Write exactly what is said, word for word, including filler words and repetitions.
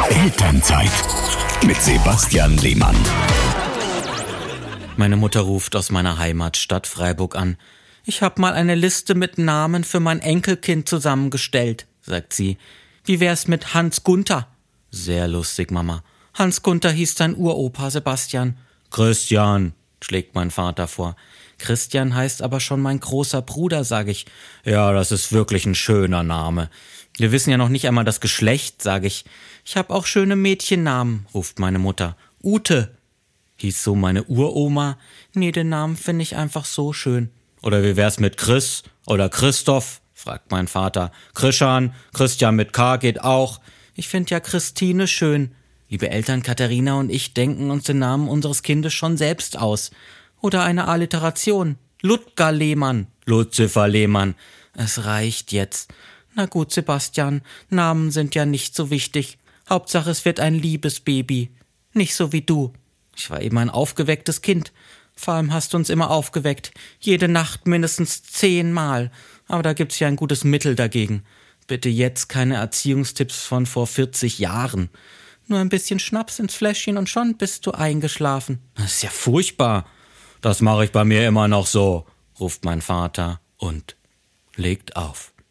Elternzeit mit Sebastian Lehmann. Meine Mutter ruft aus meiner Heimatstadt Freiburg an. Ich habe mal eine Liste mit Namen für mein Enkelkind zusammengestellt, sagt sie. Wie wär's mit Hans Gunther? Sehr lustig, Mama. Hans Gunther hieß dein Uropa, Sebastian. Christian, schlägt mein Vater vor. Christian heißt aber schon mein großer Bruder, sage ich. Ja, das ist wirklich ein schöner Name. Wir wissen ja noch nicht einmal das Geschlecht, sage ich. Ich habe auch schöne Mädchennamen, ruft meine Mutter. Ute. Hieß so meine Uroma? Nee, den Namen finde ich einfach so schön. Oder wie wär's mit Chris oder Christoph? Fragt mein Vater. Christian, Christian mit K geht auch. Ich finde ja Christine schön. Liebe Eltern, Katharina und ich denken uns den Namen unseres Kindes schon selbst aus. Oder eine Alliteration. Ludger Lehmann, Luzifer Lehmann. Es reicht jetzt. Na gut, Sebastian, Namen sind ja nicht so wichtig. Hauptsache, es wird ein liebes Baby. Nicht so wie du. Ich war eben ein aufgewecktes Kind. Vor allem hast du uns immer aufgeweckt. Jede Nacht mindestens zehnmal. Aber da gibt's ja ein gutes Mittel dagegen. Bitte jetzt keine Erziehungstipps von vor vierzig Jahren. Nur ein bisschen Schnaps ins Fläschchen und schon bist du eingeschlafen. Das ist ja furchtbar. Das mache ich bei mir immer noch so, ruft mein Vater und legt auf.